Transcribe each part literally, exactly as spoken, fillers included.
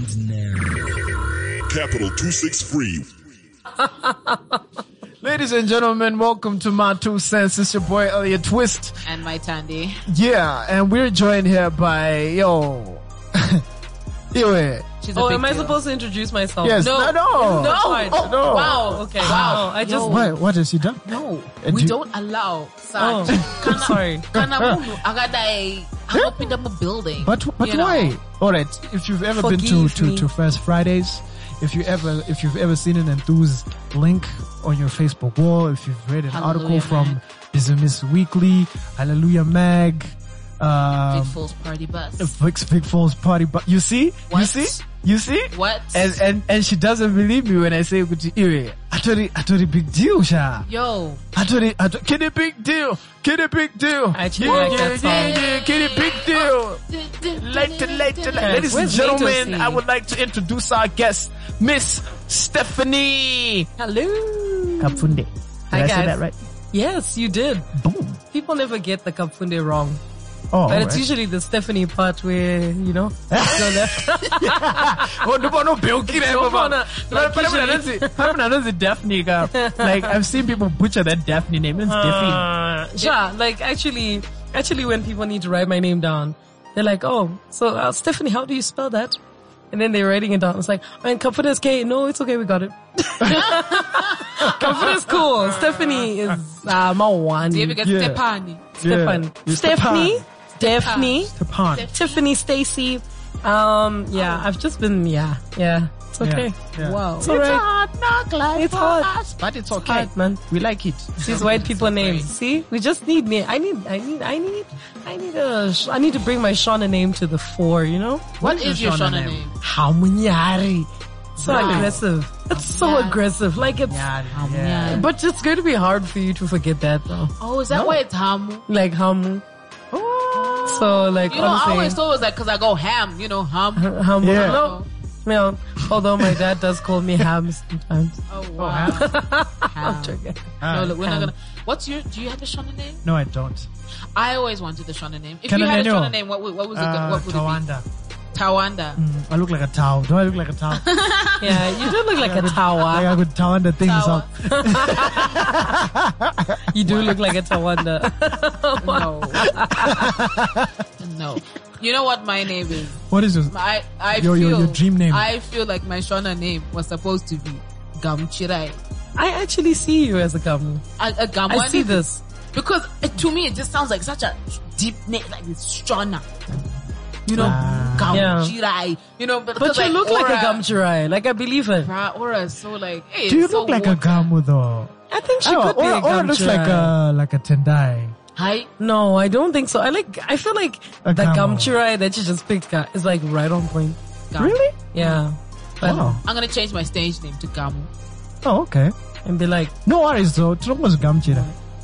begins now. Capital two six three. Ladies and gentlemen, welcome to My Two Cents. It's your boy Elliot Twist. And my Tandy. Yeah, and we're joined here by, yo, Iwe. She's oh, am deal. I supposed to introduce myself? Yes. No. No. No. no. Oh, no. Wow. Okay. Wow. I just. What, what has he done? No. And we you... don't allow such. Oh, sorry. I opened up a building. But, but why? All right. If you've ever Forgive been to, to, me. to First Fridays, if you ever, if you've ever seen an enthused link on your Facebook wall, if you've read an Hallelujah article from Business Weekly, Hallelujah Mag, um, Big Falls Party Bus. Big, Big Falls Party Bus. You see? What? You see? You see? What? And, and, and she doesn't believe me when I say, Iwe, I told it, I told it big deal, Sha. Yo. I told it, I told, get a big deal. Get a big deal. I actually yeah, like yeah, that song. Yeah, yeah, get a big deal. Later, later, later. Ladies and gentlemen, I would like to introduce our guest, Miss Stephanie. Hello. Kapfunde. Did Hi, I guys. say that right? Yes, you did. Boom. People never get the Kapfunde wrong. Oh, but it's right. usually the Stephanie part where, you know, go left. Oh, no, no, Bilky, Daphne. Like, I've seen people butcher that Daphne name. It's uh, Daphne. Yeah, like actually, actually when people need to write my name down, they're like, oh, so uh, Stephanie, how do you spell that? And then they're writing it down. It's like, and Kapfunde is K. No, it's okay, we got it. Kapfunde is cool. Stephanie is uh, Mawani. Do you ever get Yeah. Stepani? Stephanie. Yeah. Stephanie. Daphne. Stepan. Tiffany, Stacy. Um, yeah, I've just been, yeah, yeah. It's okay. Yeah, yeah. Wow. It's alright. hard, not like It's hard. us, But it's It's okay. hard, man. We like it. These white people names. See, we just need name. I need, I need, I need, I need a, I need to bring my Shauna name to the fore, you know? What is your Shauna name? Hamunyari. So Wow. aggressive. It's so Hamunyari. aggressive. Like it's, Yeah. but it's going to be hard for you to forget that though. Oh, is that why it's Hamu? Like Hamu. So like, You know, I honestly, always thought it was like, cause I go ham, you know, ham. Hamu. Yeah. No, no. Although my dad does call me Ham sometimes. Oh, wow. I'm Ham. joking. No, look, we're not Ham. gonna. What's your? Do you have a Shauna name? No, I don't. I always wanted the Shauna name. If Can you I had a know? Shauna name, what would what was it? Uh, What would Tawanda. it be? Tawanda. Mm, I look like a towel. Do I look like a towel? Yeah, you do look like a Like tower. I could Tawanda things Tawa. up. You do look like a Tawanda. No. No. You know what my name is? What is yours? I I Your- feel your- your dream name. I feel like my Shauna name was supposed to be Gamchirai. I actually see you as a Gamu. A, a Gamwani. I see this. Because uh, to me it just sounds like such a deep name, like it's Shauna. You know, Ah. Gamchirai. You know, but, But you like, look like a Aura- Gamchirai. Like I believe it. Ra- Aura is so like, hey, Do you it's so look like a water. Gamu though? I think she Oh, could be or, a or it looks like Gamchirai. a like a Tendai. Hi. No, I don't think so. I like. I feel like A the Gamu. Gamchirai that you just picked Ga- is like right on point. Gam. Really? Yeah. But, Wow. I'm gonna change my stage name to Gamu. Oh, okay. And be like, No worries though. It's almost Gamchira.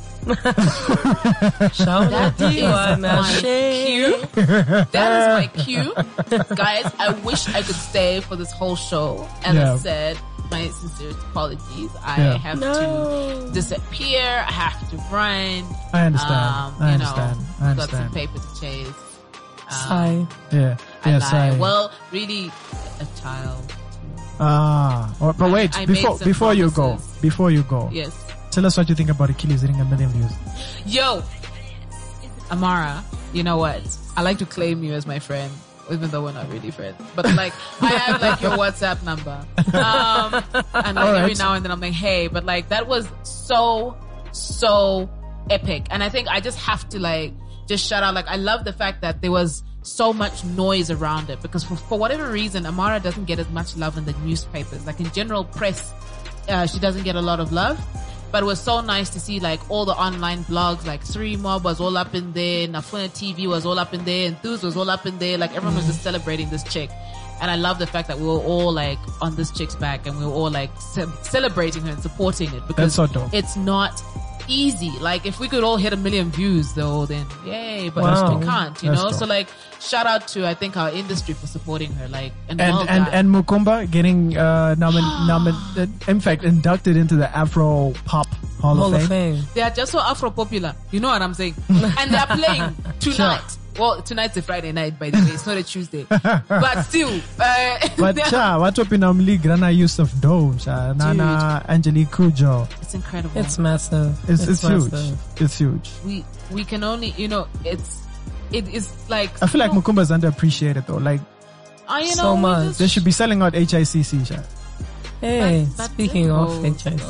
shout That out is my cue. That is my cue. Guys, I wish I could stay for this whole show. And Yeah. I said, my sincerest apologies. I Yeah. have No. to disappear. I have to run. I understand. Um, I you understand. know, I got understand. some paper to chase. Um, sigh. Yeah. and Yes, I, I. well, really, a child. Ah. Oh, but wait. I made before some before you go, promises. before you go, Yes. tell us what you think about Achilles hitting a million views. Yo, Amara, you know what? I like to claim you as my friend, even though we're not really friends. But like, I have like your WhatsApp number. Um, and like All every right. now and then I'm like, hey, but like that was so, so epic. And I think I just have to like, just shout out, like, I love the fact that there was so much noise around it because for, for whatever reason, Amara doesn't get as much love in the newspapers. Like in general press, uh, she doesn't get a lot of love. But it was so nice to see like all the online blogs, like Three Mob was all up in there, Nafuna T V was all up in there, Enthuse was all up in there, like everyone was just celebrating this chick. And I love the fact that we were all like on this chick's back and we were all like ce- celebrating her and supporting it because That's so dope. it's not easy. Like if we could all hit a million views though, then yay, but Wow. we can't, you That's know? dope. So like shout out to I think our industry for supporting her, like and And well and done. and Mukumba getting uh nomin, nomin, uh, in fact inducted into the Afro Pop Hall, Hall of of Fame. Fame. They are just so Afro popular. You know what I'm saying? And they are playing tonight. Well, tonight's a Friday night, by the way. It's not a Tuesday. But still. Uh, but cha, what up in um league? Rana Yusuf Dome, cha, Nana Angelique Kujo. It's incredible. It's massive. It's, it's, it's massive. huge. It's huge. We we can only, you know, it's it is like. I feel like Mukumba's underappreciated though. Like uh, you know, so much. Just, they should be selling out H I C C, cha. Hey, But- but speaking it of goes, H I C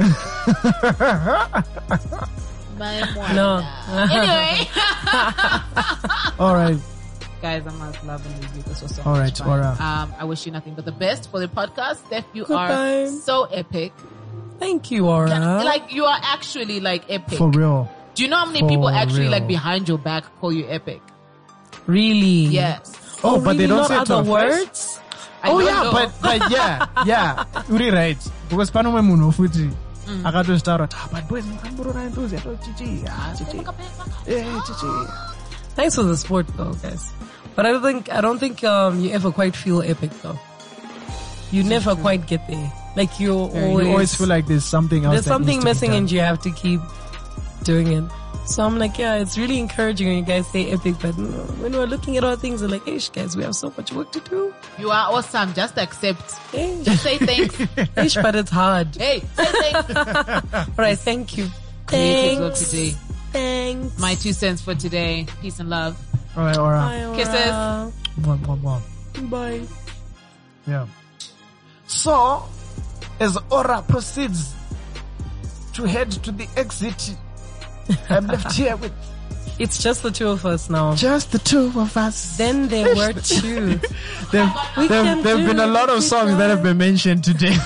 C. No. Anyway, All right. guys, I'm not loving this. This was so All much right, fun. Aura. Um, I wish you nothing but the best for the podcast. Steph, you Goodbye. are so epic. Thank you, Aura. Like you are actually like epic. For real. Do you know how many For people actually real. like behind your back call you epic? Really? Yes. Oh, but they really? don't Not say it to other our face? words? I Oh don't yeah, know. but but yeah, yeah, uri right. Because pano me muno futhi akato start ah, but boys mkamburo na enthusiasm chichi ah chichi eh chichi. Thanks for the support though, guys. But I don't think, I don't think, um, you ever quite feel epic though. You never quite get there. Like you're Yeah, always, you always feel like there's something else. there's that something needs to be missing done. and you have to keep doing it. So I'm like, yeah, it's really encouraging when you guys say epic, but when we're looking at all things, we're like, hey, guys, we have so much work to do. You are awesome. Just accept. Hey, Just say thanks. ish, but it's hard. Hey, say thanks. All right, thank you. Creatives of Thanks. today. Thanks. My two cents for today. Peace and love. All right, all right. Bye, Aura. Kisses. Mwah, mwah, mwah. Bye. Yeah. So, as Aura proceeds to head to the exit, I'm left here with It's just the two of us now. just the two of us. Then there were two. There We there can have do been a it lot of songs that have been mentioned today.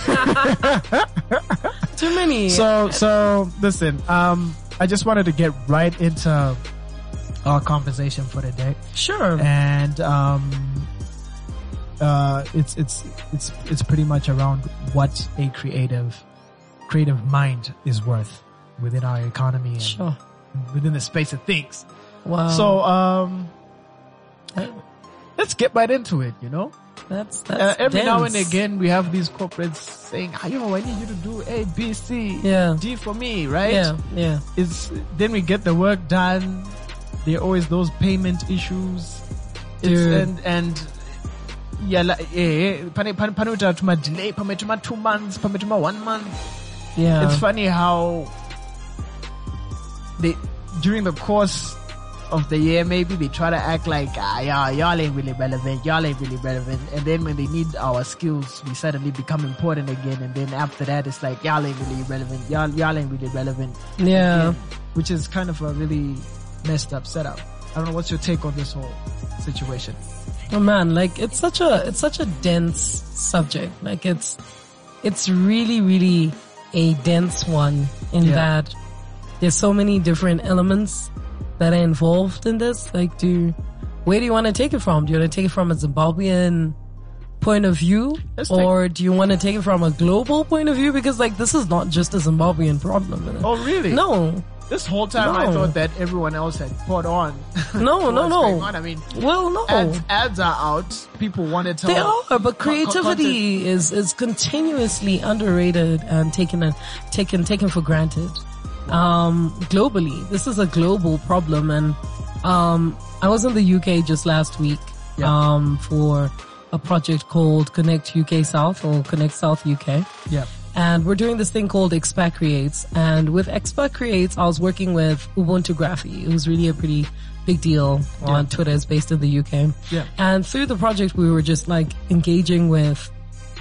Too many. So, so listen, um, I just wanted to get right into our conversation for the day. Sure. And, um, uh, it's, it's, it's, it's pretty much around what a creative, creative mind is worth within our economy and Sure. within the space of things. Wow. So, um, let's get right into it, you know? that's, Uh, that's every now and dense. again, we have these corporates saying, "Ah, yo, I need you to do A, B, C, Yeah. D for me," right? Yeah, yeah. It's, then we get the work done. There are always those payment issues. It's, Dude. and, and, yeah, like, eh, pane, pane, pane uta tuma delay, pane tuma two months, pane tuma one month. Yeah. It's funny how they, during the course of the year, maybe they try to act like, ah, yeah, y'all ain't really relevant, y'all ain't really relevant. And then when they need our skills, we suddenly become important again. And then after that, it's like, y'all ain't really relevant, y'all, y'all ain't really relevant. Yeah. Again, which is kind of a really messed up setup. I don't know, what's your take on this whole situation? Oh man, like it's such a, it's such a dense subject. Like it's, it's really, really a dense one in Yeah. that there's so many different elements that are involved in this. Like, do, where do you want to take it from? Do you want to take it from a Zimbabwean point of view? Let's take- Or do you want to take it from a global point of view? Because like, this is not just a Zimbabwean problem. Oh, really? No. This whole time I No. thought that everyone else had caught on. No, to no, what's no. going on. I mean, Well, no. ads, ads are out. People want to tell. They are, but co- co- creativity is, is continuously underrated and taken, a, taken, taken for granted. Um, globally, this is a global problem. And, um, I was in the U K just last week, Yeah. um, for a project called Connect U K South or Connect South U K. Yeah. And we're doing this thing called Expat Creates. And with Expat Creates, I was working with Ubuntu Graphy. It was really a pretty big deal on Twitter. It's based in the U K. Yeah. And through the project, we were just like engaging with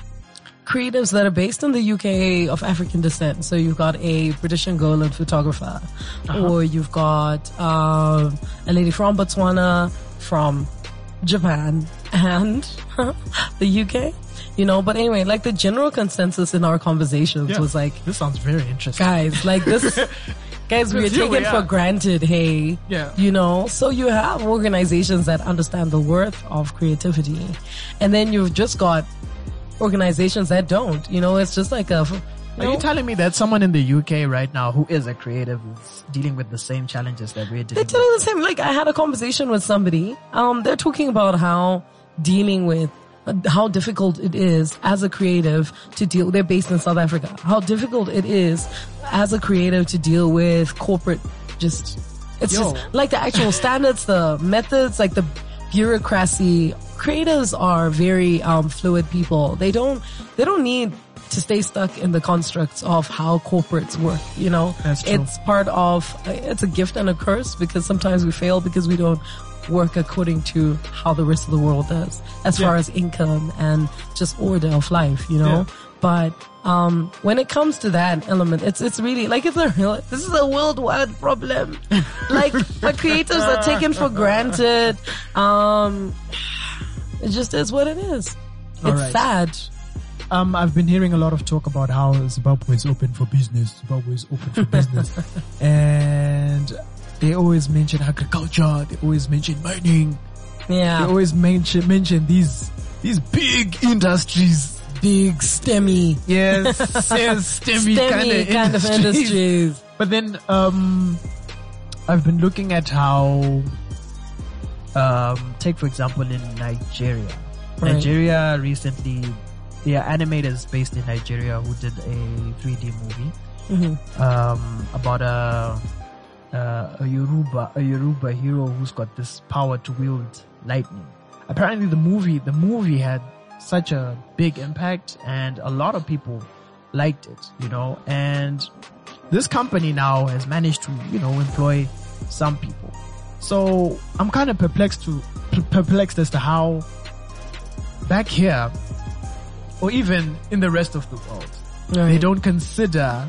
creatives that are based in the U K of African descent. So you've got a British Angolan photographer, or you've got um, a lady from Botswana, from Japan, and the U K. You know, but anyway, like the general consensus in our conversations Yeah. was like, This sounds very interesting. guys, like this, guys, we are Because here we taken for are. granted, hey, Yeah. you know, so you have organizations that understand the worth of creativity, and then you've just got organizations that don't, you know, it's just like a, you Are know, you telling me that someone in the U K right now who is a creative is dealing with the same challenges that we're they're dealing telling with? the same, like I had a conversation with somebody, um, they're talking about how dealing with uh, how difficult it is as a creative to deal, they're based in South Africa, how difficult it is as a creative to deal with corporate just It's Yo. just like the actual standards, the methods, like the bureaucracy. Creatives are very um, fluid people. They don't, they don't need to stay stuck in the constructs of how corporates work, you know? That's true. It's part of, it's a gift and a curse because sometimes we fail because we don't work according to how the rest of the world does as Yeah. far as income and just order of life, you know? Yeah. But, um, when it comes to that element, it's, it's really like, it's a real, this is a worldwide problem. Like, the creatives are taken for granted. Um, it just is what it is. It's All right. sad. Um, I've been hearing a lot of talk about how Zimbabwe is open for business. Zimbabwe is open for business. And they always mention agriculture. They always mention mining. They Yeah. always mention, mention these, these big industries. Big STEMmy. Yes, yes, STEMmy, STEMmy kind of kind of industries. But then, um, I've been looking at how, um, take for example in Nigeria. Right. Nigeria recently, there are animators based in Nigeria who did a three D movie, Mm-hmm. um, about a, uh, a Yoruba, a Yoruba hero who's got this power to wield lightning. Apparently the movie, the movie had such a big impact and a lot of people liked it, you know, and this company now has managed to, you know, employ some people. So I'm kind of perplexed to, perplexed as to how back here or even in the rest of the world, Right. they don't consider,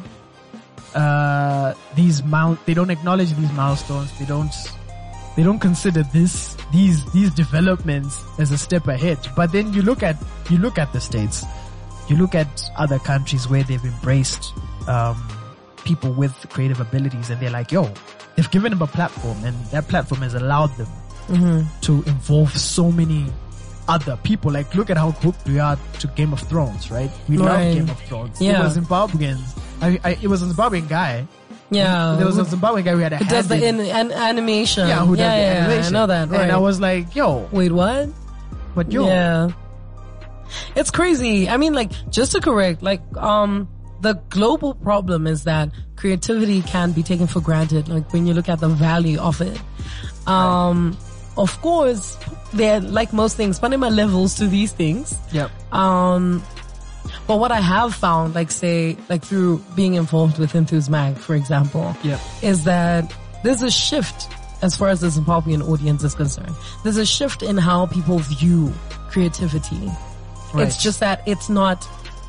uh, these mount, they don't acknowledge these milestones. They don't, they don't consider this, these, these developments as a step ahead. But then you look at, you look at the States, you look at other countries where they've embraced, um, people with creative abilities and they're like, yo, they've given them a platform and that platform has allowed them Mm-hmm. to involve so many other people. Like, look at how hooked we are to Game of Thrones, right? We Right. love Game of Thrones. Yeah. It was Zimbabweans. I, I, it was a Zimbabwean guy. Yeah. There was a Zimbabwean guy who had a Who does the hand in, in- an, animation. yeah, who does yeah, the yeah, animation. I know that. Right. And I was like, yo, Wait, what? but yo, Yeah. It's crazy. I mean, like, just to correct, like, um, the global problem is that creativity can be taken for granted. Like, when you look at the value of it. Um, of course, there, like most things, Panama levels to these things. yep. Um, but what I have found, like say, like through being involved with Enthuse Mag, for example, Yep. is that there's a shift as far as the Zimbabwean audience is concerned. There's a shift in how people view creativity. Right. It's just that it's not,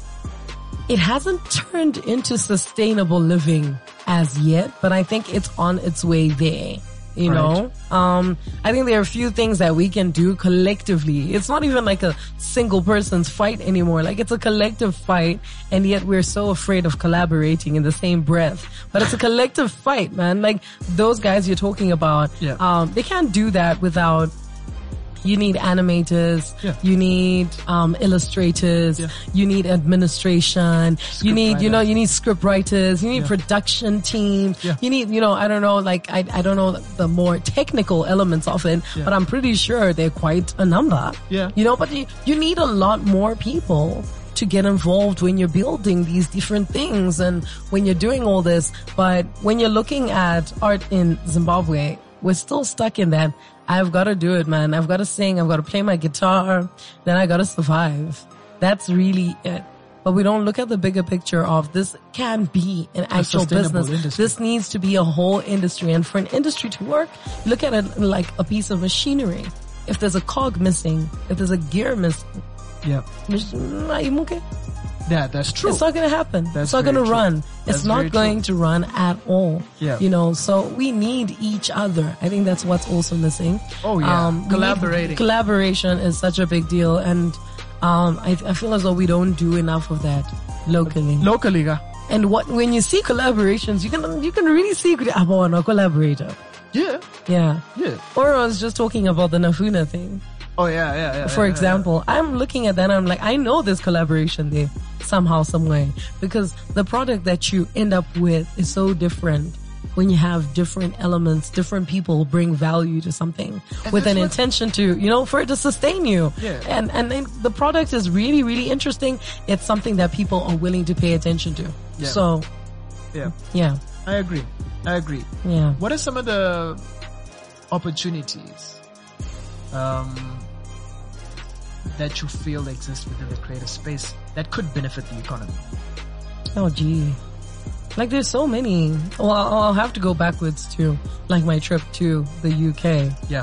it hasn't turned into sustainable living as yet, but I think it's on its way there. You know, um, I think there are a few things that we can do collectively. It's not even like a single person's fight anymore. Like, it's a collective fight, and yet we're so afraid of collaborating in the same breath. But it's a collective fight, man. Like, those guys you're talking about, Yeah. um, they can't do that without, you need animators, Yeah. you need um illustrators, Yeah. you need administration, you need, you know, writers. you need script writers, you need Yeah. production teams, Yeah. you need, you know, I don't know, like, I, I don't know the more technical elements of it, Yeah. but I'm pretty sure they're quite a number. Yeah. You know, but you, you need a lot more people to get involved when you're building these different things and when you're doing all this. But when you're looking at art in Zimbabwe, we're still stuck in that. I've got to do it, man. I've got to sing. I've got to play my guitar. Then I got to survive. That's really it. But we don't look at the bigger picture of this can be an actual sustainable business. industry. This needs to be a whole industry. And for an industry to work, look at it like a piece of machinery. If there's a cog missing, if there's a gear missing, Yeah. Yeah, that's true. it's not going to happen. That's it's not going to very true. run. That's it's not very going true. to run at all. Yeah. You know, so we need each other. I think that's what's also missing. Oh, yeah. we need- Collaborating. Collaboration is such a big deal. And, um, I, I feel as though we don't do enough of that locally. Locally, ga. And what, when you see collaborations, you can, you can really see, I want a collaborator. Yeah. Yeah. Yeah. Or I was just talking about the Nafuna thing. Oh, yeah, yeah, yeah. For yeah, example, I'm looking at that and I'm like, I know there's collaboration there somehow, some way, because the product that you end up with is so different when you have different elements, different people bring value to something with an that's what- intention to, you know, for it to sustain you. Yeah. And, and then the product is really, really interesting. It's something that people are willing to pay attention to. Yeah. So, Yeah. yeah. I agree. I agree. Yeah. What are some of the opportunities um, that you feel exist within the creative space that could benefit the economy? Oh, gee. Like, there's so many. Well, I'll I'll have to go backwards to, like, my trip to the U K. Yeah.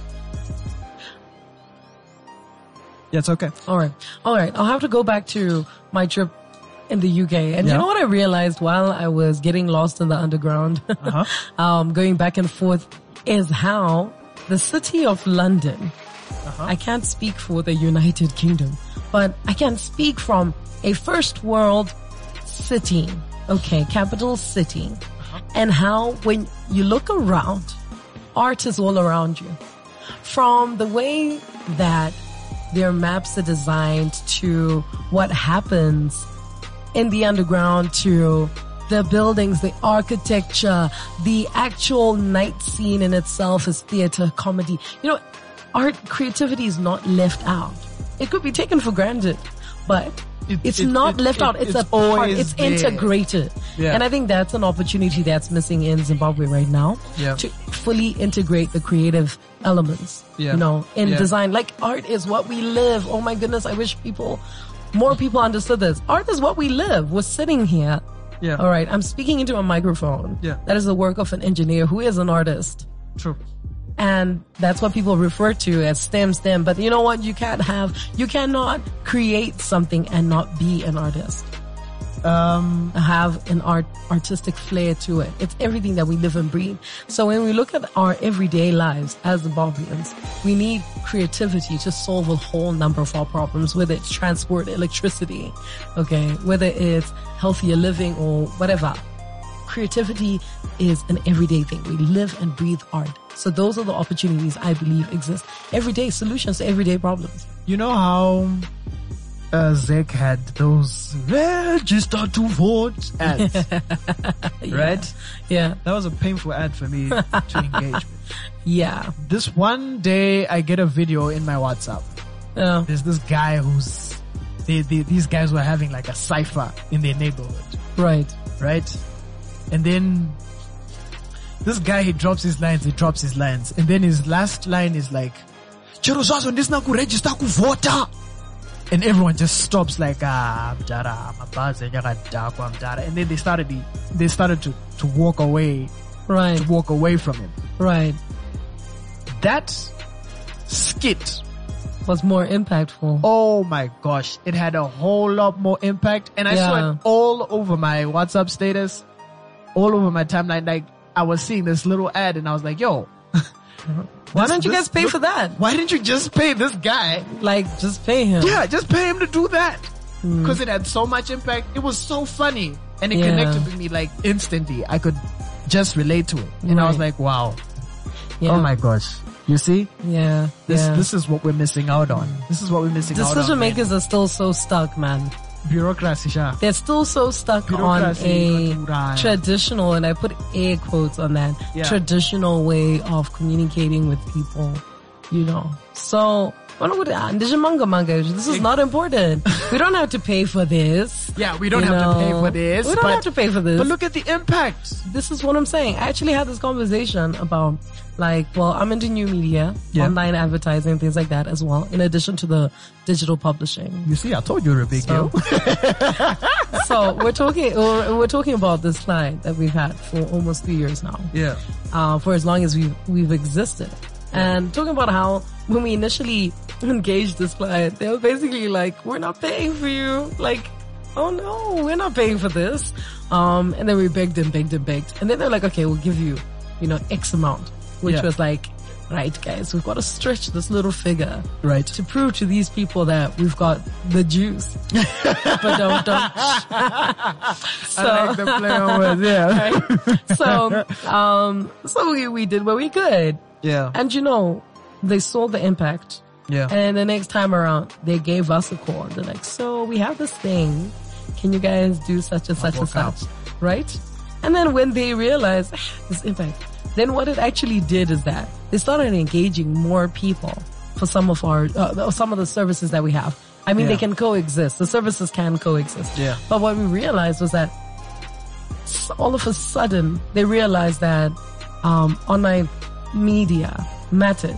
Yeah, it's okay. All right. All right. I'll have to go back to my trip in the U K. And Yeah. you know what I realized while I was getting lost in the underground, Uh-huh. um, going back and forth, is how the city of London, Uh-huh. I can't speak for the United Kingdom, but I can speak from a first world city, okay, capital city, Uh-huh. and how when you look around, art is all around you. From the way that their maps are designed to what happens in the underground to the buildings, the architecture, the actual night scene in itself is theater, comedy. You know, art, creativity is not left out. It could be taken for granted, but It- it's it- not it- left it- out. It's, it's a part. always It's there. integrated. Yeah. And I think that's an opportunity that's missing in Zimbabwe right now. Yeah. To fully integrate the creative elements. Yeah. You know, in Yeah. design. Like, art is what we live. Oh my goodness, I wish people, more people understood this. Art is what we live. We're sitting here. Yeah. All right. I'm speaking into a microphone. Yeah. That is the work of an engineer who is an artist. True. And that's what people refer to as STEM, STEM. But you know what? You can't have, you cannot create something and not be an artist. Um, Have an art, artistic flair to it. It's everything that we live and breathe. So when we look at our everyday lives as Zimbabweans, we need creativity to solve a whole number of our problems, whether it's transport, electricity, okay, whether it's healthier living or whatever. Creativity is an everyday thing. We live and breathe art. So those are the opportunities I believe exist. Everyday solutions to everyday problems. you know how uh, Zek had those register to vote ads, right? Yeah. That was a painful ad for me to engage with. Yeah. This one day I get a video in my WhatsApp. Yeah. There's this guy who's, they, they, these guys were having like a cipher in their neighborhood, Right. right? And then this guy, he drops his lines, he drops his lines. And then his last line is like, "Chero zvazo ndisina kuregister kuvota." And everyone just stops like, ah, mdara, mabazi yakadakwa mdara. And then they started, they started to, to walk away, Right. to walk away from him. Right. That skit, Was more impactful. oh my gosh, it had a whole lot more impact. And I saw Yeah. it all over my WhatsApp status, all over my timeline. Like, I was seeing this little ad and I was like, yo, Why this- don't you this- guys pay look- for that? why didn't you just pay this guy? Like, just pay him. Yeah, just pay him to do that. Because it had so much impact. It was so funny. And it Yeah. connected with me like instantly. I could just relate to it. And I was Right. like, wow. Yeah. Oh my gosh. You see? Yeah. This yeah. this is what we're missing out on. This is what we're missing out on. Decision man. makers are still so stuck, man. Bureaucracy, Sha. They're still so stuck on Bureaucracy, a right. traditional, and I put air quotes on that, Yeah. traditional way of communicating with people, you know. So, this is not important. We don't have to pay for this. Yeah, we don't you have to pay know. for this. We don't but, have to pay for this. But look at the impact. This is what I'm saying. I actually had this conversation about, like, well, I'm into new media, Yeah. online advertising, things like that as well, in addition to the digital publishing. You see, I told you you're a big So, deal. so we're talking, we're, we're talking about this client that we've had for almost three years now, Yeah. uh, for as long as we've, we've existed. And talking about how when we initially engaged this client, they were basically like, we're not paying for you. Like, oh no, we're not paying for this. Um, and then we begged and begged and begged. And then they're like, okay, we'll give you, you know, X amount, which Yeah. was like, right guys, we've got to stretch this little figure Right. to prove to these people that we've got the juice. But don't, don't. So, I like the play on words, yeah. right? So, um, so we, we did what we could. Yeah. And you know, they saw the impact. Yeah. And the next time around, they gave us a call. They're like, so we have this thing. Can you guys do such and such and work out. such? Right? And then when they realized ah, this impact, then what it actually did is that they started engaging more people for some of our, uh, some of the services that we have. I mean, Yeah. they can coexist. The services can coexist. Yeah. But what we realized was that all of a sudden they realized that um, online media mattered.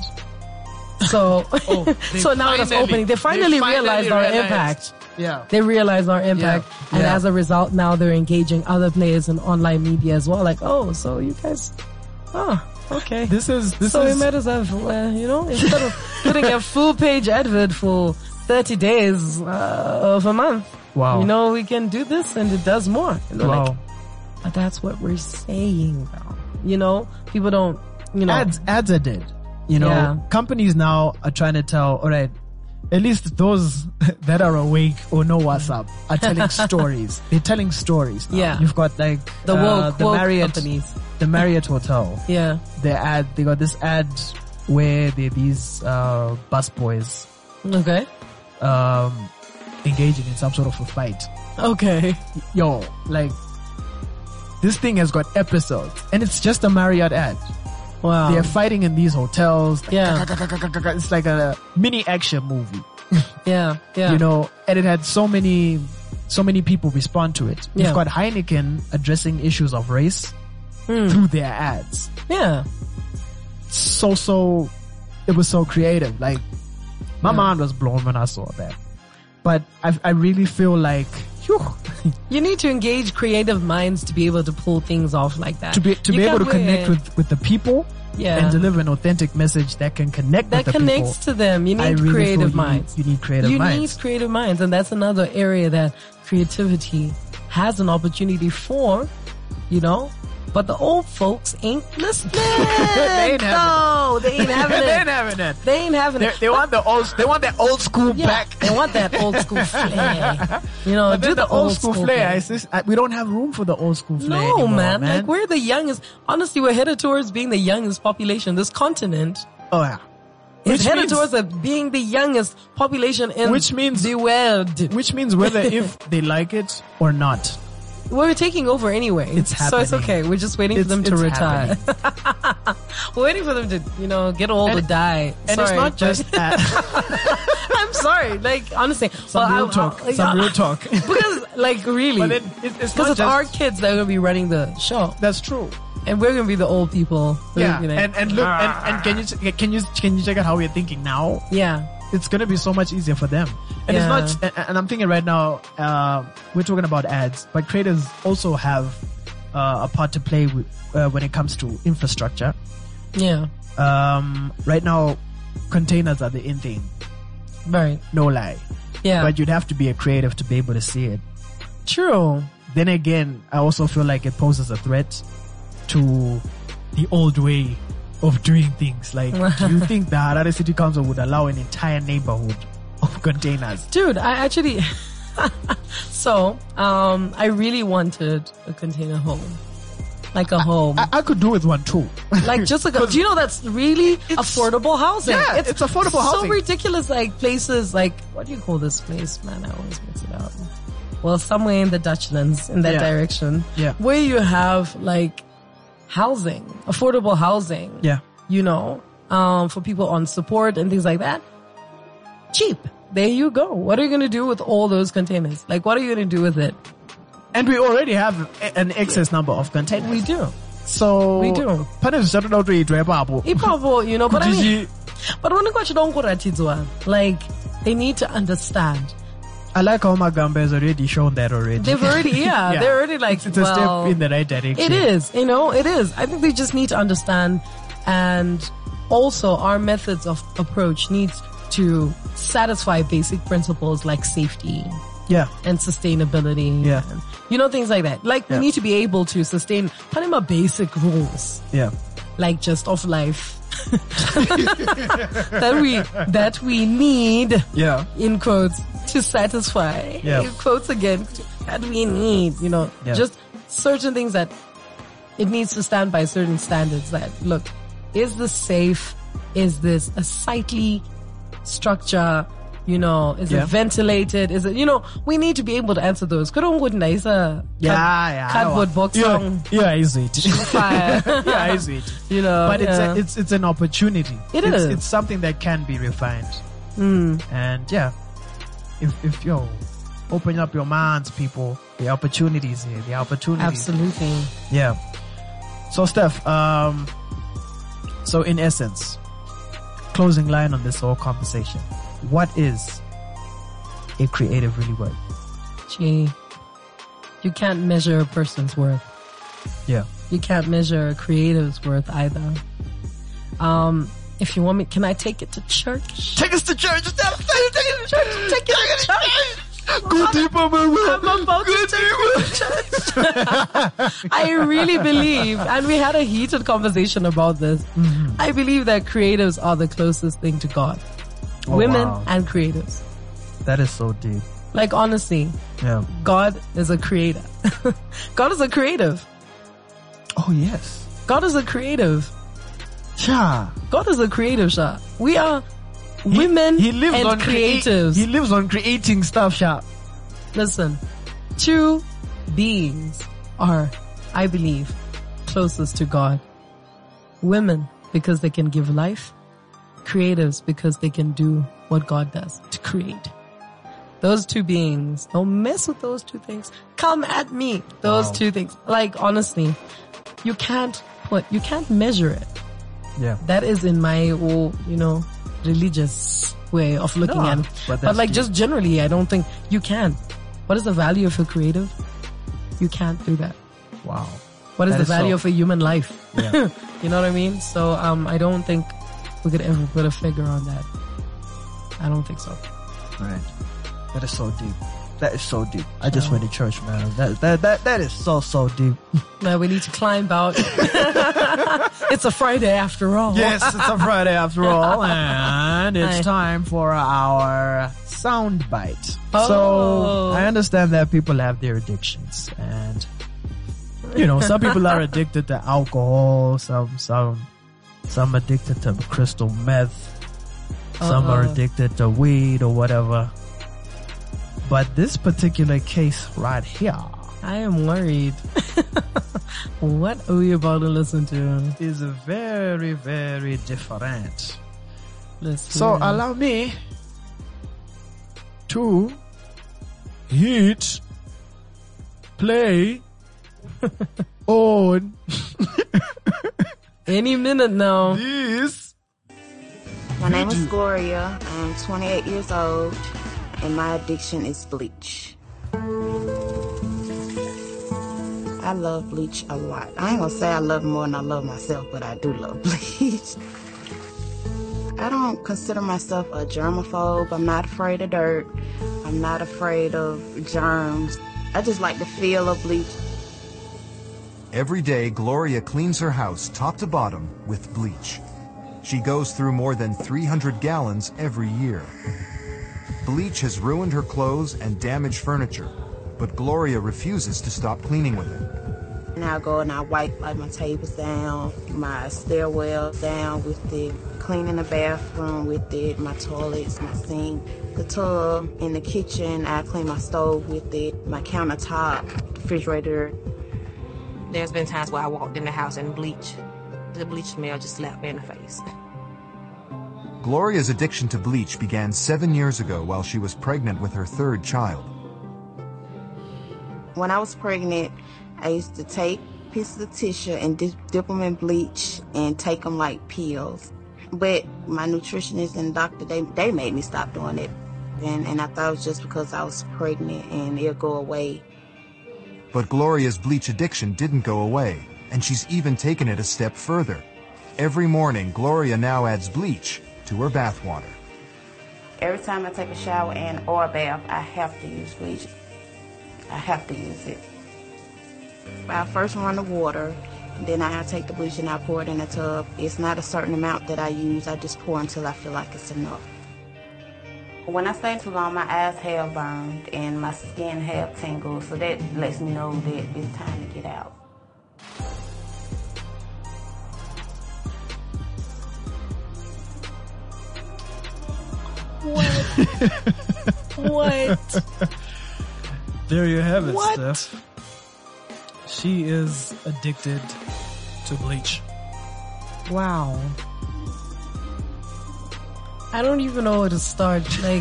So, Oh, so now it's finally- opening. They finally, they finally realized our realized. impact. Yeah. They realized our impact, Yeah. and Yeah. as a result, now they're engaging other players in online media as well. Like, oh, so you guys, oh, okay. This is this so we is might as well, uh, you know, instead of putting a full page advert for thirty days uh, of a month, wow. you know, we can do this and it does more. You know, wow. like, but that's what we're saying now. You know, people don't, you know. Ads, ads are dead. You know, Yeah. companies now are trying to tell, all right, at least those that are awake or know what's up are telling stories. They're telling stories. Now. Yeah. You've got like The uh, woke, the woke Marriott, companies. the Marriott Hotel. Yeah. The ad, they got this ad where they these uh, bus boys Okay. um, engaging in some sort of a fight. Okay. Yo, like this thing has got episodes, and it's just a Marriott ad. Wow. They are fighting in these hotels. Like, Yeah. it's like a mini action movie. Yeah. Yeah. You know, and it had so many, so many people respond to it. Yeah. You've got Heineken addressing issues of race Hmm. through their ads. Yeah. So, so, it was so creative. Like, my Yeah. mind was blown when I saw that. But I, I really feel like, whew, You need to engage creative minds to be able to pull things off like that. to be, to You be able to can't connect wait- with, with the people yeah. and deliver an authentic message that can connect that with the connects people. to them. You I need really creative feel you need- minds. You need creative you minds. need creative minds, and that's another area that creativity has an opportunity for, you know. But the old folks ain't listening. They ain't having no, they ain't having they it. ain't having it. They ain't having They, it. they want the old, they want that old school Yeah, back. they want that old school flair. You know, But do then the, the old school flair, thing. it's just, I, we don't have room for the old school flair No, anymore, man. man. Like we're the youngest. Honestly, we're headed towards being the youngest population. This continent oh yeah. is Which headed means, towards a, being the youngest population in Which means- the world. which means whether if they like it or not, We're taking over anyway. It's So it's happening. okay. We're just waiting for It's- them to it's retire. We're waiting for them to, you know, get old or And- die. and sorry, it's not but- just uh, I'm sorry. Like, honestly. some well, real I- talk, I- some real talk. Because, like, really. But it, it, it's Because not it's just our kids that are going to be running the show. that's true. And we're going to be the old people. who are Yeah, gonna be like, and and look, and, and can you can you can you check out how we're thinking now? yeah. It's gonna be so much easier for them. And Yeah. it's not, and, and I'm thinking right now, uh, we're talking about ads, but creators also have uh, a part to play with, uh, when it comes to infrastructure. Yeah. Um, right now, containers are the in thing. Right. No lie. Yeah. But you'd have to be a creative to be able to see it. True. Then again, I also feel like it poses a threat to the old way of doing things. Like, do you think the Harare City Council would allow an entire neighborhood of containers? Dude, I actually, so, um, I really wanted a container home. Like a home. I, I could do with one too. Like just like a, do you know that's really affordable housing? yeah, it's affordable so housing. ridiculous. Like places like, what do you call this place, man? I always mix it up. Well, somewhere in the Dutchlands, in that Yeah. direction, Yeah. where you have like housing, affordable housing. Yeah. You know, um, for people on support and things like that. Cheap. There you go. What are you going to do with all those containers? Like, what are you going to do with it? And we already have a- an excess number of containers. We do. So We do. Pane zvichatoda kuti itwe ipapo. Ipapo, you know, but I Kuti mean, chi- but when I don't kuratidzwa, like, they need to understand. I like how Magamba has already shown that already. They've already, yeah, Yeah. they're already like, It's a well, step in the right direction. it is, you know, it is. I think they just need to understand, and also our methods of approach needs to satisfy basic principles like safety Yeah. and sustainability. Yeah. And, you know, things like that. Like, Yeah. we need to be able to sustain Panama basic rules, Yeah. like just of life. that we, that we need, Yeah. in quotes, to satisfy. Yeah. In quotes again, that we need, you know, Yeah. just certain things that it needs to stand by certain standards that, look, is this safe? Is this a sightly structure? You know, is Yeah. it ventilated? Is it, you know, we need to be able to answer those. Yeah, yeah. Cardboard box Yeah, song. yeah, is it? Fire. yeah, is it? You know, But it's yeah. a, it's it's an opportunity. It it's, is. It's something that can be refined. Mm. And yeah, if if yo, Open up your minds, people. The opportunities here. The opportunities. Absolutely. Yeah. So, Steph, um, so in essence, closing line on this whole conversation. What is a creative really worth? Gee, you can't measure a person's worth. Yeah. You can't measure a creative's worth either. Um, if you want me, can I take it to church? Take us to church. Take it to church. Take it to church. Go deeper, mama. I'm about Go to take it to church. I really believe, and we had a heated conversation about this. Mm-hmm. I believe that creatives are the closest thing to God. Oh, Women wow. and creatives. That is so deep. Like, honestly, Yeah. God is a creator. God is a creative. Oh, yes. God is a creative. Cha. God is a creative, Sha. We are women he lives and on crea- creatives. he lives on creating stuff, Sha. Listen, true beings are, I believe, closest to God. Women, because they can give life. Creatives, because they can do what God does, to create. Those two beings, don't mess with those two things. Come at me. Those Wow. two things. Like, honestly, you can't put, you can't measure it. Yeah. That is in my, oh, you know, religious way of looking No, at it. but But, that's like, deep. just generally, I don't think you can. What is the value of a creative? You can't do that. Wow. What is That the is value so- of a human life? Yeah. You know what I mean? So, um, I don't think we could ever put a figure on that. I don't think so. Right. That is so deep. That is so deep. I just went to church, man. That that that that is so so deep. Now we need to climb out. It's a Friday after all. Yes, it's a Friday after all, and it's Hi. time for our sound bite. Oh. So I understand that people have their addictions, and you know, some people are addicted to alcohol, some some some addicted to crystal meth, some are Uh-uh. addicted to weed or whatever. But this particular case right here I am worried. What are we about to listen to? is very, very different. Listen. So allow me to hit play on Any minute now. this. My name is Gloria. I'm twenty-eight years old, and my addiction is bleach. I love bleach a lot. I ain't gonna say I love it more than I love myself, but I do love bleach. I don't consider myself a germaphobe. I'm not afraid of dirt. I'm not afraid of germs. I just like the feel of bleach. Every day, Gloria cleans her house top to bottom with bleach. She goes through more than three hundred gallons every year. Bleach has ruined her clothes and damaged furniture, but Gloria refuses to stop cleaning with it. And I go and I wipe like my tables down, my stairwell down with it, cleaning the bathroom with it, my toilets, my sink, the tub in the kitchen. I clean my stove with it, my countertop, refrigerator. There's been times where I walked in the house and bleach, the bleach smell just slapped me in the face. Gloria's addiction to bleach began seven years ago while she was pregnant with her third child. When I was pregnant, I used to take pieces of tissue and dip, dip them in bleach and take them like pills. But my nutritionist and doctor, they, they made me stop doing it. And, and I thought it was just because I was pregnant and it'll go away. But Gloria's bleach addiction didn't go away, and she's even taken it a step further. Every morning, Gloria now adds bleach to her bath water. Every time I take a shower and or a bath, I have to use bleach. I have to use it. I first run the water, then I take the bleach and I pour it in the tub. It's not a certain amount that I use. I just pour until I feel like it's enough. When I stay too long, my eyes have burned and my skin have tingled, so that lets me know that it's time to get out. What? There you have it, What? Steph. She is addicted to bleach. Wow. I don't even know where to start. Like,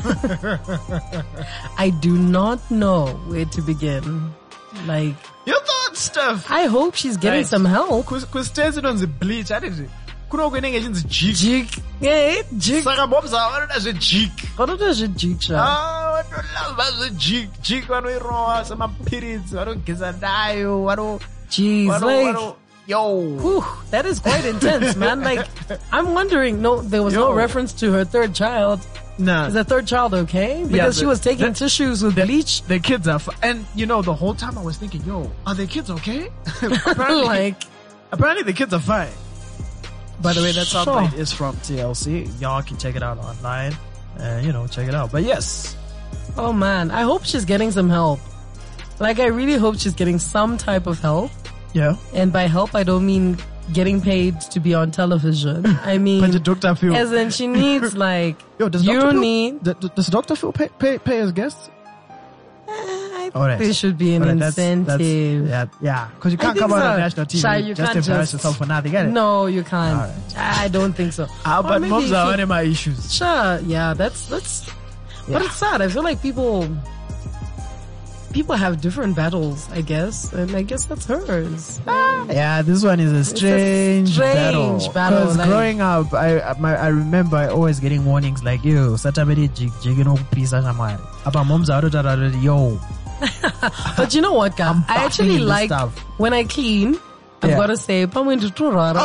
I do not know where to begin. Like, your thoughts, stuff. I hope she's getting Right. some help. Because Stacey on the bleach, I didn't. Kuno kwenye ngenzi jig. Jig. Yeah, jig. Saka momza wanoda zve jig. Wanoda zve jig sha. Ah, wanoda zve jig. Jig vanoirowa semapiritsi, vanogeza nayo, vano. Jeez, vano- like. vano- Yo. Whew, that is quite intense, man. Like, I'm wondering, no, there was no Yo. reference to her third child. Nah. Is the third child okay? Because Yeah, she the- was taking the- tissues with bleach. The kids are, fi- and you know, the whole time I was thinking, yo, are the kids okay? apparently, Like, apparently the kids are fine. By the way, that Sure. soundbite is from T L C. Y'all can check it out online, and you know, check it out. But yes, oh man, I hope she's getting some help. Like, I really hope she's getting some type of help. yeah. And by help, I don't mean getting paid to be on television. I mean, But the Doctor Phil, as in she needs like, yo, does you Doctor Phil, need, d- d- does Doctor Phil pay pay, pay his guests? I All right. there should be an All right, that's- incentive. that's- yeah, yeah, because you I can't think come out so. on national T V Shy, you just can't embarrass just- yourself for nothing. Get it? No, you can't. All right. I don't think so. Ah, Or but maybe moms if are you- one of my issues. Sure, yeah, that's that's. But Yeah. it's sad. I feel like people people have different battles, I guess, and I guess that's hers. Yeah, this one is a strange, strange battle. battle, Because like- growing up, I I, my, I remember always getting warnings like, yo, Saturday jig jig no pisa shamai. Apa moms are already yo. But you know what, guys? I'm I actually backing this like stuff. when I clean. I've Yeah. got to say, "Pamwendu turara."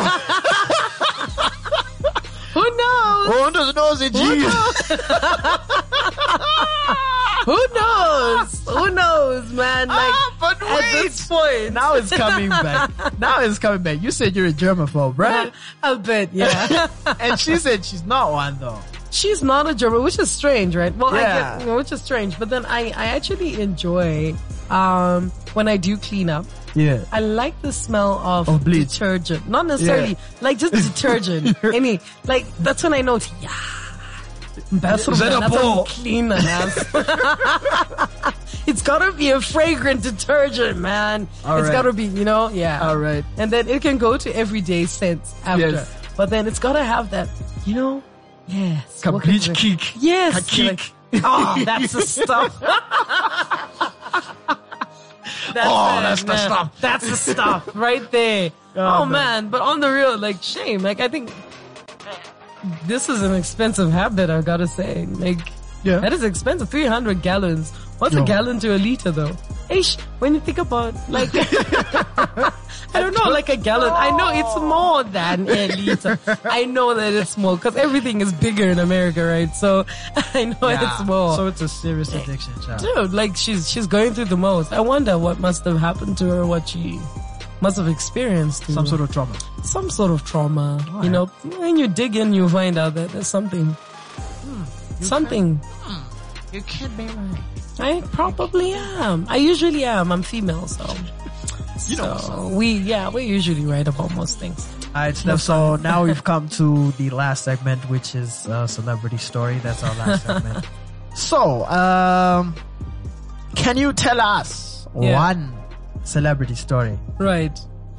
Who knows? Oh, doesn't know the jig. Who knows? Who knows, man? Like, Ah, but at wait. this point, Now it's coming back. Now it's coming back. You said you're a germaphobe, right? a bit, yeah. And she said she's not one though. She's not a German, which is strange, right? Well, I Yeah. get, you know, which is strange, but then I, I actually enjoy, um, when I do clean up. Yeah. I like the smell of, Of bleach. detergent. Not necessarily, Yeah. like just detergent. Any, like, that's when I know, it's, yeah. That's what Is that I'm a that's how ball? clean the house. It's gotta be a fragrant detergent, man. All It's right. gotta be, you know, yeah. All right. And then it can go to everyday scents after. Yes. But then it's gotta have that, you know, yes. what can Bleach it- kick. Yes. A you're kick. like, oh, that's the stuff. That's Oh, it, that's the man. stuff. That's the stuff right there. Oh, man. But on the real, like, shame. Like, I think this is an expensive habit, I gotta say. Like, Yeah. that is expensive. three hundred gallons. What's Yo. a gallon to a liter though? Ish, when you think about, like, I don't know, like a gallon. I know it's more than a liter. I know that it's more because everything is bigger in America, right? So I know it's more. So it's a serious addiction, child. Dude, like she's she's going through the most. I wonder what must have happened to her, what she must have experienced. to- Some sort of trauma. some sort of trauma. You know, when you dig in, you find out that there's something, something. You can't be right. I probably am. I usually am. I'm female, so. You know. So we, yeah, we're usually right about most things. Alright, Steph, so now we've come to the last segment, which is uh, celebrity story. That's our last segment. So, um, can you tell us Yeah. one celebrity story? Right.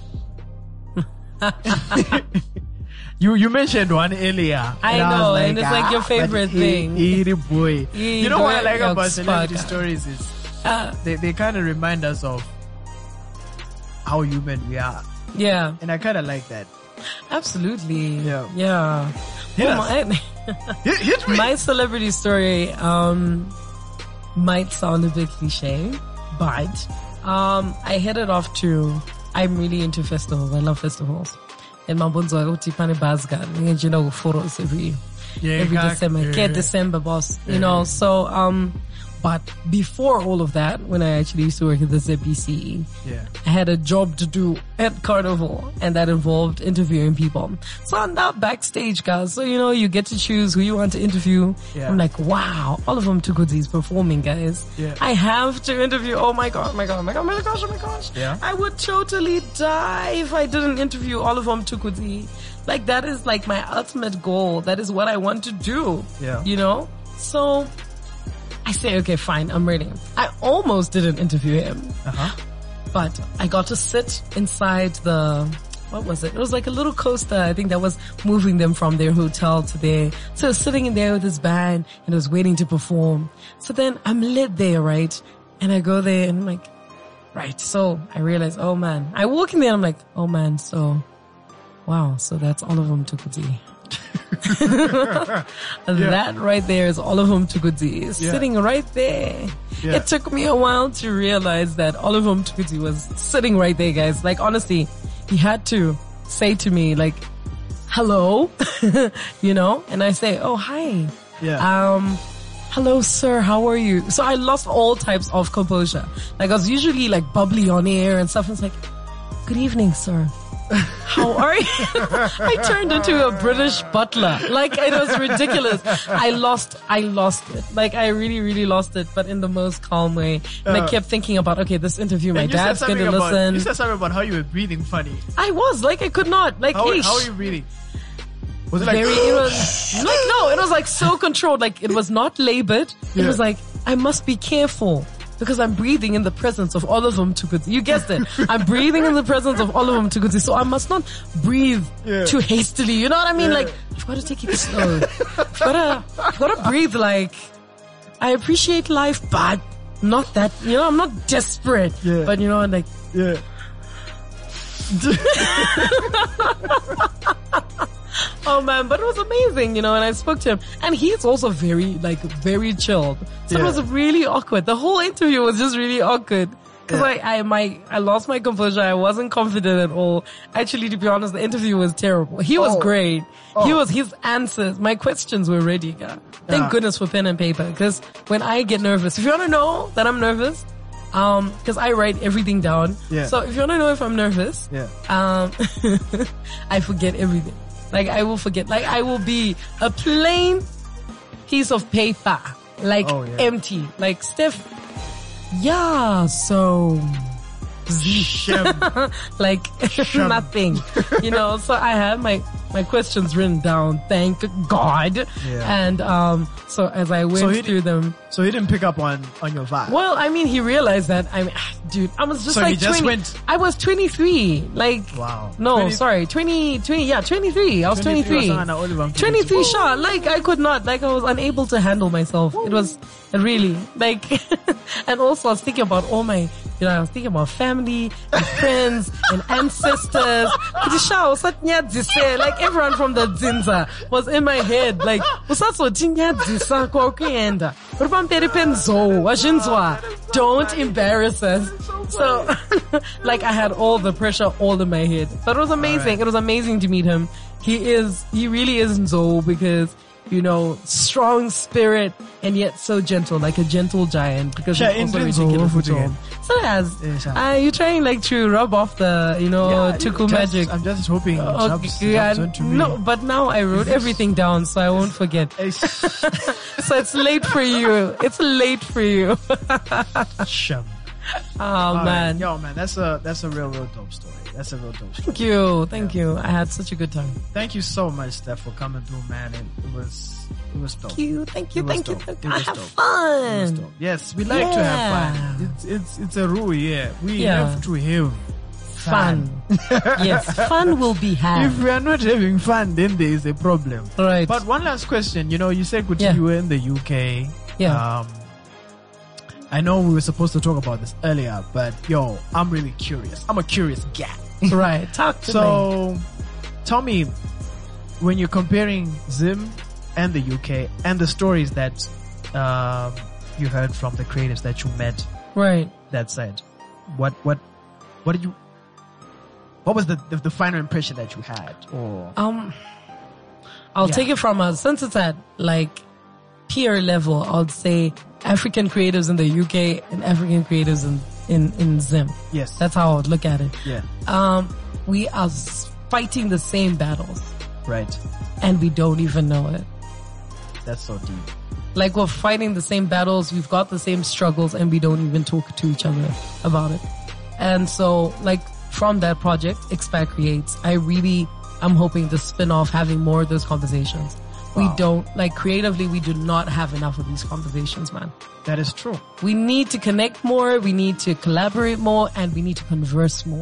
You you mentioned one earlier. I and know, was and it's like your ah, favorite but thing. e- e- boy. E- You know what I like Dory about Yogspark. celebrity stories is Uh, they, they kind of remind us of how human we are. yeah, And I kind of like that. absolutely. Yeah. Yeah. Hit Oh, us. my, Hit, hit me. my celebrity story, um, might sound a bit cliche, but, um, I hit it off to, I'm really into festivals. I love festivals. And my bonzo, I go to Pane Bazgan, and you know, photos every, Yeah, every kak- December. yeah. Care December, boss. You know, so, um, but before all of that, when I actually used to work at the Z B C E, Yeah. I had a job to do at Carnival, and that involved interviewing people. So I'm not backstage, guys. So, you know, you get to choose who you want to interview. Yeah. I'm like, wow, all of them too good. He's performing, guys. Yeah. I have to interview. Oh my God, oh my God, oh my God, oh my gosh, oh my gosh. Yeah. I would totally die if I didn't interview all of them too good. Like, that is like my ultimate goal. That is what I want to do. Yeah. You know? So I say, okay, fine, I'm ready. I almost didn't interview him. Uh-huh. But I got to sit inside the what was it? It was like a little coaster, I think, that was moving them from their hotel to there. So I was sitting in there with this band and I was waiting to perform. So then I'm lit there, right? And I go there and I'm like, right. So I realize, oh man, I walk in there and I'm like, oh man, so wow. So that's Oliver Mtukudzi. yeah. That right there is Oliver Mtukudzi. Yeah. Sitting right there. Yeah. It took me a while to realize that Oliver Mtukudzi was sitting right there, guys. Like, honestly, he had to say to me, like, hello, you know, and I say, oh, hi. Yeah. Um, hello, sir. How are you? So I lost all types of composure. Like, I was usually like bubbly on air and stuff. And it's like, good evening, sir. How are you? I turned into a British butler. Like, it was ridiculous. I lost, I lost it. Like, I really, really lost it, but in the most calm way. And uh, I kept thinking about, okay, this interview, my dad's going to about, listen. You said something about how you were breathing funny. I was, like, I could not. Like, how, ish. how are you breathing? Was it like, Very, it was, like, no, it was like so controlled. Like, it was not labored. It yeah. was like, I must be careful. Because I'm breathing in the presence of Oliver Mtukudzi. You guessed it. I'm breathing in the presence of Oliver Mtukudzi. So I must not breathe yeah. too hastily. You know what I mean? Yeah. Like, I've got to take it slow. I've got to, I've got to breathe like, I appreciate life, but not that, you know, I'm not desperate. Yeah. But you know, like, yeah. Oh man, but it was amazing, you know, and I spoke to him and he's also very, like, very chilled. So yeah. It was really awkward. The whole interview was just really awkward. Cause yeah. I, I, my, I lost my composure. I wasn't confident at all. Actually, to be honest, the interview was terrible. He was oh. great. Oh. He was, his answers, my questions were ready. Yeah. Thank yeah. goodness for pen and paper. Cause when I get nervous, if you want to know that I'm nervous, um, cause I write everything down. Yeah. So if you want to know if I'm nervous, yeah. um, I forget everything. Like, I will forget. Like, I will be a plain piece of paper. Like, oh, yeah. empty. Like, Steph, yeah, so... like, Shem. nothing. You know, so I have my, my questions written down, thank God. Yeah. And, um, so as I went so through them... So he didn't pick up on, on your vibe? Well, I mean, he realized that, I mean, dude, I was just so like he just twenty. Went... I was twenty-three. Like, wow. No, twenty... sorry, twenty, twenty, yeah, twenty-three. I was twenty-three. twenty-three, sure. Like, I could not, like, I was unable to handle myself. It was really, like, and also I was thinking about all my, you know, I was thinking about family and friends and ancestors. Like, everyone from the Zinza was in my head. Like, don't embarrass us. So, like, I had all the pressure all in my head. But it was amazing. Right. It was amazing to meet him. He is, he really is Nzo because, you know, strong spirit and yet so gentle, like a gentle giant. Because yeah, he's also Nzo. So as, yeah, uh, you're trying like to rub off the, you know, yeah, Tuku just, magic. I'm just hoping uh, okay, jumps, yeah, jumps me. No, but now I wrote everything down so I won't forget. So it's late for you. It's late for you. Shum. Oh, All man. Right. Yo, man, that's a, that's a real, real dope story. That's a real dope story. Thank you. Thank yeah. you. I had such a good time. Thank you so much, Steph, for coming through, man. It, it was, it was dope. Thank you. Thank you. Thank you. Thank you. I have dope. fun. Yes, we like yeah. to have fun. It's, it's, it's a rule, yeah. We yeah. have to have fun. Yes, fun will be had. If we are not having fun, then there is a problem. Right. But one last question. You know, you said Kuti, yeah. you were in the U K. Yeah. Um, I know we were supposed to talk about this earlier, but yo, I'm really curious. I'm a curious guy. Right. Talk to so, me. So, tell me, when you're comparing Zim and the U K and the stories that um, you heard from the creatives that you met, right? That side, what what what did you? What was the the, the final impression that you had? Or um, I'll yeah. take it from a since it's at like peer level. I'd say African creatives in the U K and African creatives in in in Zim. Yes, that's how I would look at it. Yeah. Um, we are fighting the same battles, right? And we don't even know it. That's so deep. Like, we're fighting the same battles, we've got the same struggles, and we don't even talk to each other about it. And so, like, from that project, Expat Creates, I really, I'm hoping to spin off having more of those conversations. Wow. We don't, like, creatively, we do not have enough of these conversations, man. That is true. We need to connect more, we need to collaborate more, and we need to converse more.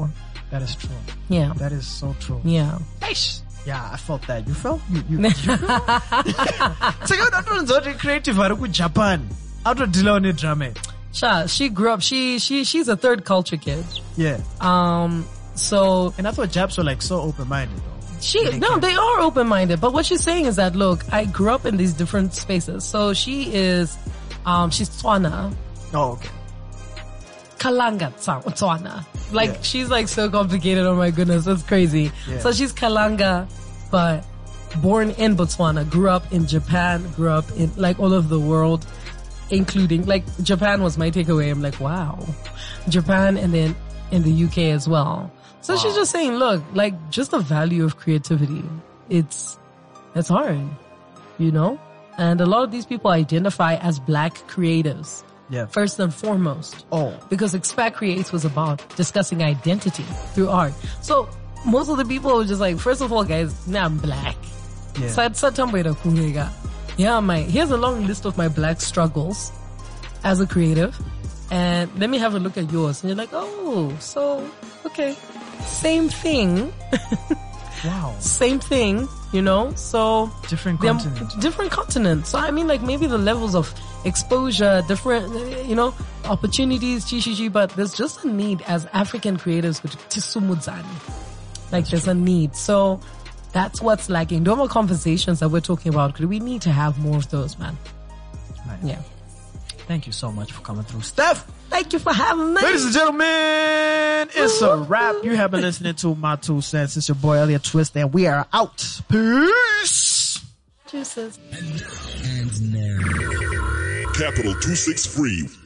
That is true. Yeah. That is so true. Yeah. Eish. Yeah, I felt that. You felt? You, you, you felt? So you don't know creative Haruku Japan. How to deal on it, drama? Sha, she grew up, she, she, she's a third culture kid. Yeah. Um, so. And I thought Japs were like so open-minded though. She, they no, can. They are open-minded, but what she's saying is that, look, I grew up in these different spaces. So she is, um, she's Tswana. Oh, okay. Kalanga Tswana. Like, yeah. she's like so complicated. Oh my goodness. That's crazy. Yeah. So she's Kalanga, but born in Botswana, grew up in Japan, grew up in like all over the world, including like Japan was my takeaway. I'm like, wow, Japan, and then in the U K as well. So wow. She's just saying, look, like just the value of creativity. It's, it's hard, you know? And a lot of these people identify as black creatives. Yeah. First and foremost. Oh. Because Expat Creates was about discussing identity through art. So most of the people were just like, first of all, guys, now I'm black. Yeah. So I'd said, yeah, my, here's a long list of my black struggles as a creative. And let me have a look at yours. And you're like, oh, so, okay. Same thing. Wow. Same thing, you know? So. Different continents. Different continents. So I mean, like maybe the levels of exposure, different, you know, opportunities, chi, chi, chi, but there's just a need as African creatives, like there's a need. So that's what's lacking. Normal conversations that we're talking about, we need to have more of those, man. Right. Yeah. Thank you so much for coming through, Steph. Thank you for having me. Ladies and gentlemen, it's a wrap. You have been listening to My Two Cents. It's your boy Elliot Twist, and we are out. Peace. Juices. And now. And now. Capital two six Free.